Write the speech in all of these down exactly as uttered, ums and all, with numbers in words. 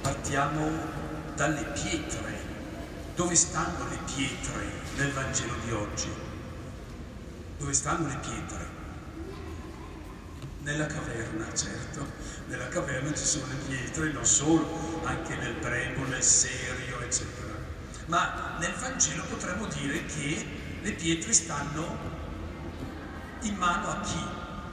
partiamo dalle pietre. Dove stanno le pietre nel Vangelo di oggi? Dove stanno le pietre? Nella caverna, certo. Nella caverna ci sono le pietre, non solo, anche nel brebo, nel serio, eccetera. Ma nel Vangelo potremmo dire che le pietre stanno in mano a chi?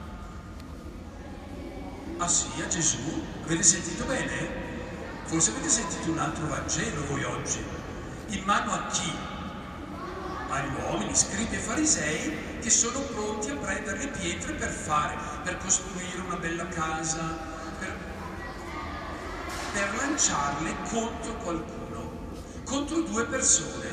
Ah sì, a Gesù? Avete sentito bene? Forse avete sentito un altro Vangelo voi oggi. In mano a chi? Agli uomini, scribi e farisei, che sono pronti a prendere le pietre per fare, per costruire una bella casa, per, per lanciarle contro qualcuno, contro due persone.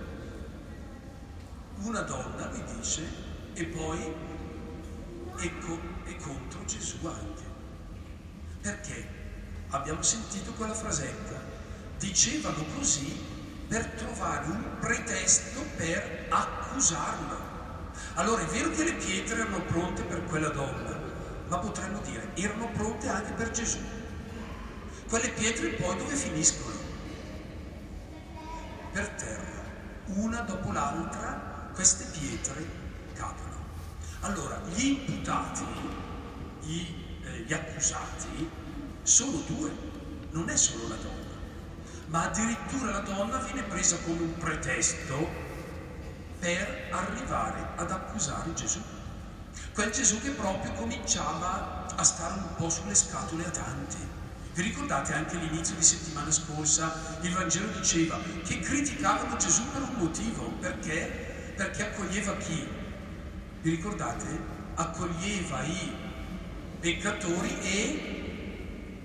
Una donna, vi dice, e poi ecco, e contro Gesù anche. Perché? Abbiamo sentito quella frasetta. Dicevano così per trovare un pretesto per accusarlo. Allora è vero che le pietre erano pronte per quella donna, ma potremmo dire erano pronte anche per Gesù. Quelle pietre poi dove finiscono? Per terra, una dopo l'altra, queste pietre cadono. Allora gli imputati, gli, eh, gli accusati, sono due, non è solo la donna. Ma addirittura la donna viene presa come un pretesto per arrivare ad accusare Gesù. Quel Gesù che proprio cominciava a stare un po' sulle scatole a tanti. Vi ricordate anche all'inizio di settimana scorsa il Vangelo diceva che criticavano Gesù per un motivo. Perché? Perché accoglieva chi? Vi ricordate? Accoglieva i peccatori e,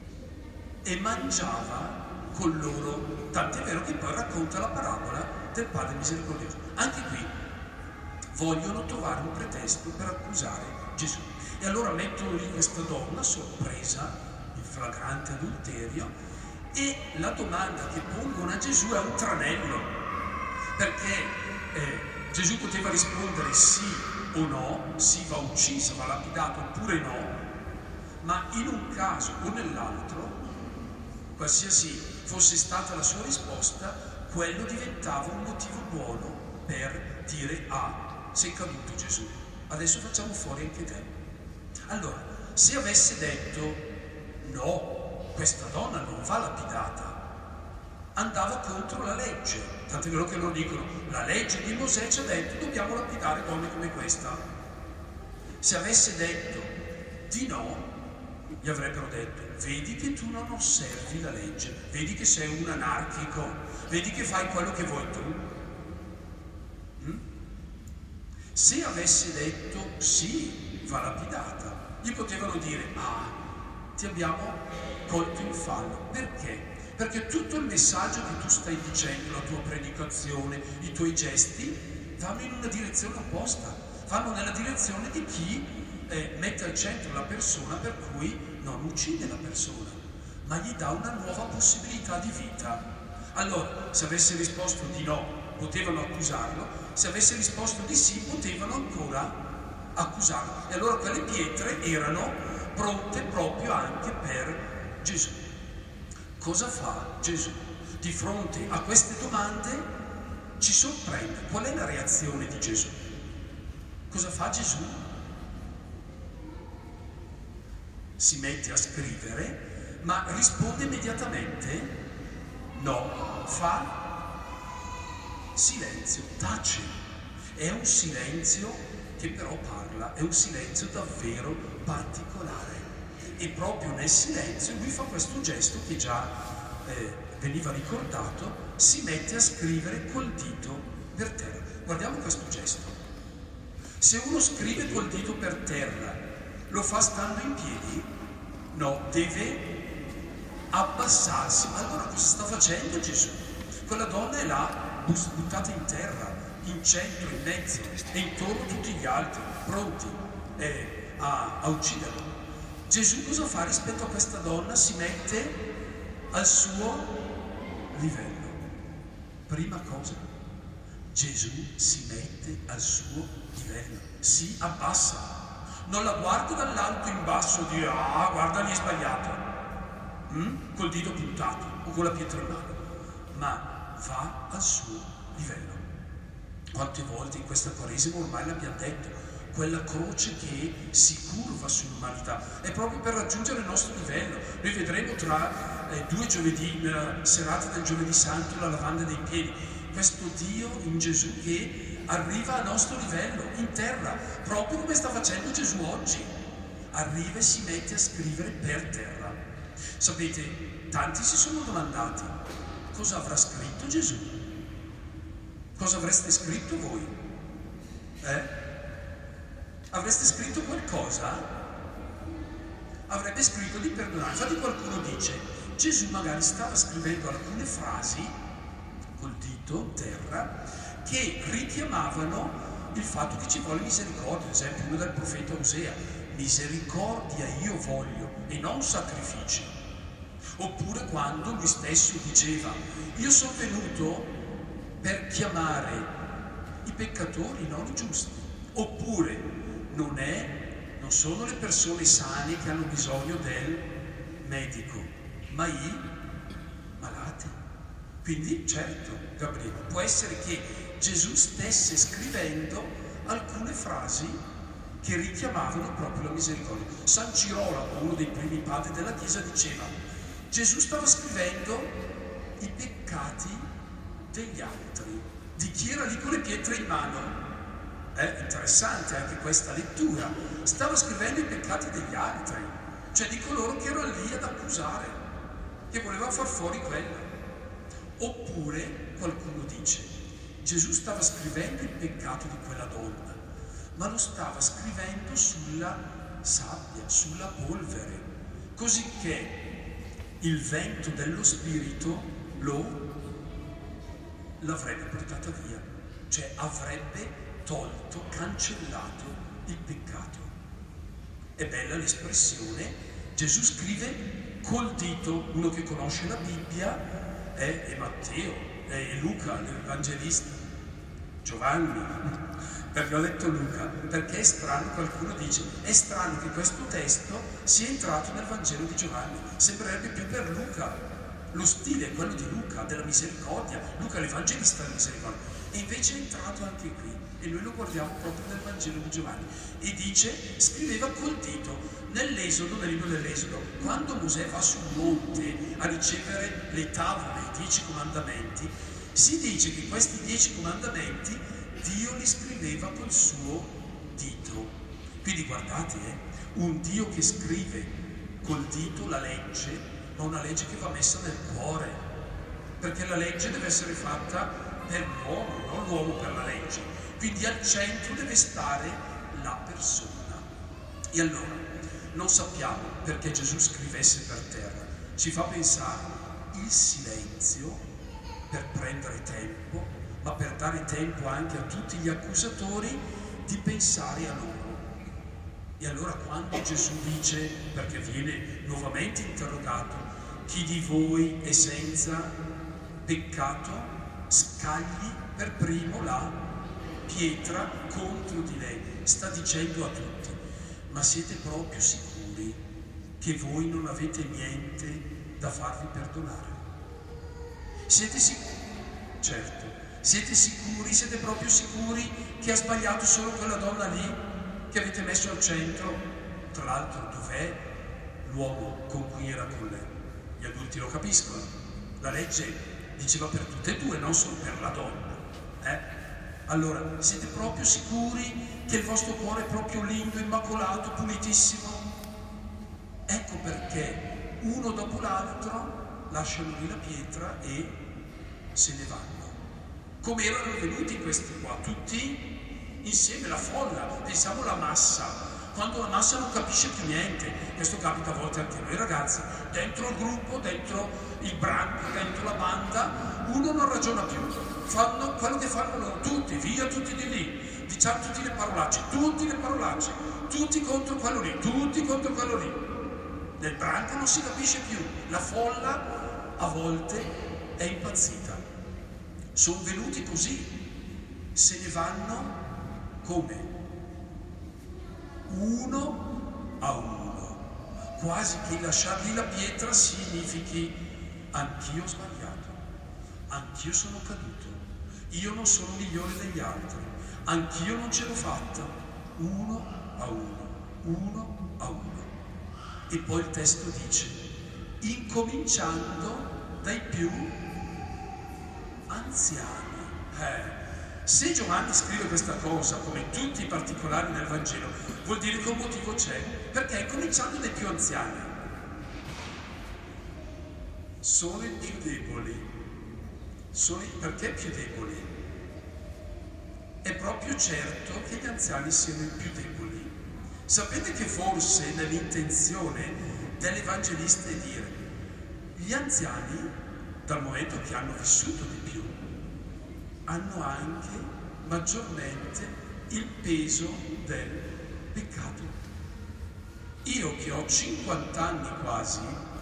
e mangiava con loro, tant'è vero che poi racconta la parabola del Padre misericordioso. Anche qui vogliono trovare un pretesto per accusare Gesù e allora mettono lì questa donna sorpresa in flagrante adulterio e la domanda che pongono a Gesù è un tranello, perché eh, Gesù poteva rispondere sì o no, sì va uccisa, va lapidato, oppure no, ma in un caso o nell'altro, qualsiasi fosse stata la sua risposta, quello diventava un motivo buono per dire ah, sei caduto Gesù, adesso facciamo fuori anche te. Allora, se avesse detto no, questa donna non va lapidata, andava contro la legge, tant'è vero che loro dicono la legge di Mosè ci ha detto dobbiamo lapidare donne come questa. Se avesse detto di no, gli avrebbero detto vedi che tu non osservi la legge, vedi che sei un anarchico, vedi che fai quello che vuoi tu. Mm? Se avesse detto sì, va lapidata, gli potevano dire ah, ti abbiamo colto in fallo. Perché? Perché tutto il messaggio che tu stai dicendo, la tua predicazione, i tuoi gesti vanno in una direzione opposta, vanno nella direzione di chi Eh, mette al centro la persona, per cui non uccide la persona, ma gli dà una nuova possibilità di vita. Allora, se avesse risposto di no, potevano accusarlo, se avesse risposto di sì, potevano ancora accusarlo. E allora quelle pietre erano pronte proprio anche per Gesù. Cosa fa Gesù? Di fronte a queste domande ci sorprende. Qual è la reazione di Gesù? Cosa fa Gesù? Si mette a scrivere, ma risponde immediatamente no, fa silenzio, tace. È un silenzio che però parla, è un silenzio davvero particolare. E proprio nel silenzio lui fa questo gesto che già eh, veniva ricordato, si mette a scrivere col dito per terra. Guardiamo questo gesto. Se uno scrive col dito per terra, lo fa stando in piedi? No, deve abbassarsi. Ma allora cosa sta facendo Gesù? Quella donna è là, buttata in terra, in centro, in mezzo, e intorno tutti gli altri, pronti eh, a, a ucciderlo. Gesù cosa fa rispetto a questa donna? Si mette al suo livello. Prima cosa, Gesù si mette al suo livello, si abbassa. Non la guarda dall'alto in basso e dice ah, guarda lì è sbagliato. hm? col dito puntato o con la pietra in mano, ma va al suo livello. Quante volte in questa Quaresima ormai l'abbiamo detto, quella croce che si curva sull'umanità è proprio per raggiungere il nostro livello. Noi vedremo tra eh, due giovedì, nella serata del giovedì santo, la lavanda dei piedi, questo Dio in Gesù che arriva al nostro livello, in terra, proprio come sta facendo Gesù oggi. Arriva e si mette a scrivere per terra. Sapete, tanti si sono domandati, cosa avrà scritto Gesù? Cosa avreste scritto voi? Eh? Avreste scritto qualcosa? Avrebbe scritto di perdonare. Infatti qualcuno dice, Gesù magari stava scrivendo alcune frasi col dito, terra, che richiamavano il fatto che ci vuole misericordia. Ad esempio uno del profeta Osea, misericordia io voglio e non sacrifici. Oppure quando lui stesso diceva, io sono venuto per chiamare i peccatori, non i giusti. Oppure non è, non sono le persone sane che hanno bisogno del medico, ma i malati. Quindi certo, Gabriele, può essere che Gesù stesse scrivendo alcune frasi che richiamavano proprio la misericordia. San Girolamo, uno dei primi padri della Chiesa, diceva, Gesù stava scrivendo i peccati degli altri. Di chi era lì con le pietre in mano? È interessante anche questa lettura. Stava scrivendo i peccati degli altri, cioè di coloro che erano lì ad accusare, che volevano far fuori quello. Oppure qualcuno dice, Gesù stava scrivendo il peccato di quella donna, ma lo stava scrivendo sulla sabbia, sulla polvere, così che il vento dello spirito lo l'avrebbe portata via, cioè avrebbe tolto, cancellato il peccato. È bella l'espressione, Gesù scrive col dito. Uno che conosce la Bibbia è, è Matteo, è Luca, l'Evangelista, Giovanni, perché ho letto Luca, perché è strano, qualcuno dice, è strano che questo testo sia entrato nel Vangelo di Giovanni, sembrerebbe più per Luca, lo stile è quello di Luca, della misericordia, Luca l'Evangelista della misericordia, e invece è entrato anche qui, e noi lo guardiamo proprio nel Vangelo di Giovanni, e dice, scriveva col dito. Nell'Esodo, nel libro dell'Esodo, quando Mosè va sul monte a ricevere le tavole, i dieci comandamenti, si dice che questi dieci comandamenti Dio li scriveva col suo dito. Quindi guardate, eh, un Dio che scrive col dito la legge, ma una legge che va messa nel cuore, perché la legge deve essere fatta per l'uomo, non l'uomo per la legge. Quindi al centro deve stare la persona. E allora, non sappiamo perché Gesù scrivesse per terra. Ci fa pensare il silenzio per prendere tempo, ma per dare tempo anche a tutti gli accusatori di pensare a loro. E allora quando Gesù dice, perché viene nuovamente interrogato, chi di voi è senza peccato, scagli per primo la pietra contro di lei. Sta dicendo a tutti, ma siete proprio sicuri che voi non avete niente da farvi perdonare? Siete sicuri? Certo. Siete sicuri, siete proprio sicuri che ha sbagliato solo quella donna lì che avete messo al centro? Tra l'altro, dov'è l'uomo con cui era con lei? Gli adulti lo capiscono. La legge diceva per tutte e due, non solo per la donna. Eh? Allora, siete proprio sicuri che il vostro cuore è proprio lindo, immacolato, pulitissimo? Ecco perché uno dopo l'altro lasciano lì la pietra e se ne vanno. Come erano venuti questi qua? Tutti insieme, la folla, pensiamo alla massa. Quando la massa non capisce più niente, questo capita a volte anche a noi ragazzi, dentro il gruppo, dentro il branco, dentro la banda, uno non ragiona più, fanno quello che fanno loro, tutti, via tutti di lì, diciamo tutte le parolacce, tutte le parolacce, tutti contro quello lì, tutti contro quello lì. Nel branco non si capisce più, la folla a volte è impazzita. Sono venuti così, se ne vanno come? Uno a uno. quasi che lasciar lì la pietra significhi anch'io ho sbagliato, anch'io sono caduto, io non sono migliore degli altri, anch'io non ce l'ho fatta, uno a uno, uno a uno. E poi il testo dice, incominciando dai più anziani. Eh, se Giovanni scrive questa cosa, come tutti i particolari nel Vangelo, vuol dire che un motivo c'è, perché cominciando dai più anziani. Sono i più deboli. Sono i... Perché più deboli? È proprio certo che gli anziani siano i più deboli. Sapete che forse nell'intenzione dell'evangelista è dire gli anziani, dal momento che hanno vissuto di più, hanno anche maggiormente il peso del peccato. Io che ho cinquanta anni quasi,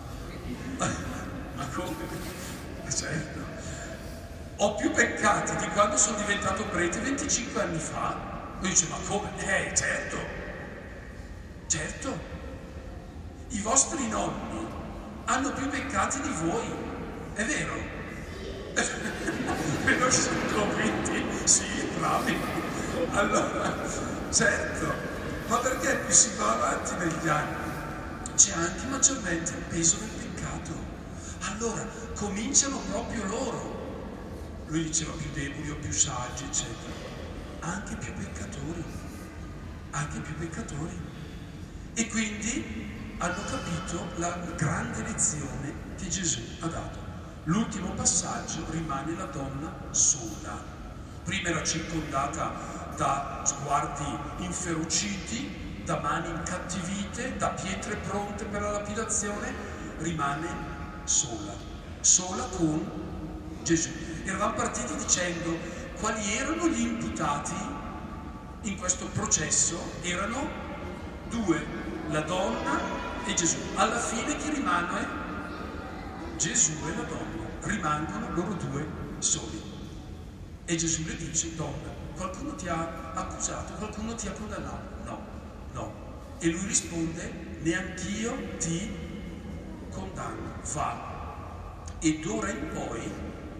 ma come? Certo, ho più peccati di quando sono diventato prete venticinque anni fa. Lui dice, ma come? Eh, certo, certo, i vostri nonni hanno più peccati di voi, è vero? Me lo sono convinti? Sì, bravi. Allora, certo, ma perché più si va avanti negli anni c'è anche maggiormente il peso del peccato. Allora cominciano proprio loro. Lui diceva più deboli o più saggi, eccetera. Anche più peccatori, anche più peccatori. E quindi hanno capito la grande lezione che Gesù ha dato. L'ultimo passaggio rimane la donna sola. Prima era circondata da sguardi inferociti, da mani incattivite, da pietre pronte per la lapidazione, rimane sola, sola con Gesù. Eravamo partiti dicendo quali erano gli imputati in questo processo. Erano due, la donna e Gesù. Alla fine chi rimane? Gesù e la donna. Rimangono loro due soli. E Gesù le dice, donna, qualcuno ti ha accusato, qualcuno ti ha condannato? No, no. E lui risponde, neanch'io ti condanno, va. E d'ora in poi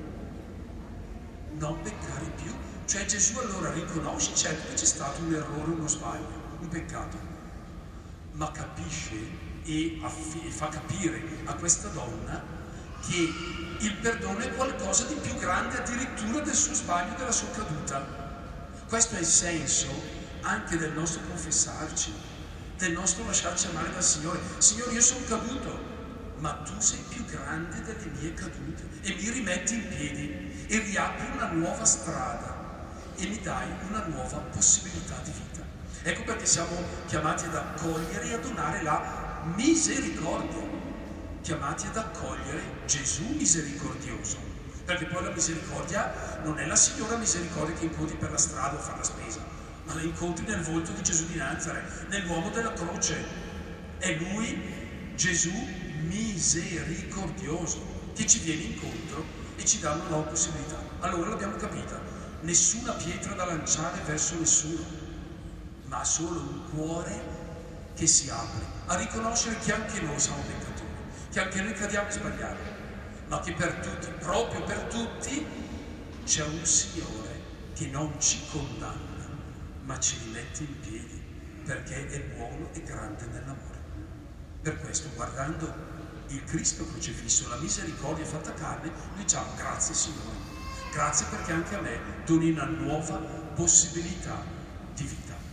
non peccare più. Cioè Gesù allora riconosce, certo che c'è stato un errore, uno sbaglio, un peccato, ma capisce e, affi- e fa capire a questa donna che il perdono è qualcosa di più grande addirittura del suo sbaglio, della sua caduta. Questo è il senso anche del nostro confessarci, del nostro lasciarci amare dal Signore. Signore, io sono caduto, ma tu sei più grande delle mie cadute e mi rimetti in piedi e riapri una nuova strada e mi dai una nuova possibilità di vita. Ecco perché siamo chiamati ad accogliere e a donare la misericordia, chiamati ad accogliere Gesù misericordioso, perché poi la misericordia non è la signora misericordia che incontri per la strada o fare la spesa, ma la incontri nel volto di Gesù di Nazareth, nell'uomo della croce. È lui, Gesù misericordioso, che ci viene incontro e ci dà una nuova possibilità. Allora l'abbiamo capita, nessuna pietra da lanciare verso nessuno, ma solo un cuore che si apre a riconoscere che anche noi siamo peccatori, che anche noi cadiamo e sbagliamo, ma che per tutti, proprio per tutti, c'è un Signore che non ci condanna, ma ci rimette in piedi, perché è buono e grande nell'amore. Per questo, guardando il Cristo crocifisso, la misericordia fatta carne, diciamo grazie Signore, grazie perché anche a me doni una nuova possibilità di vita.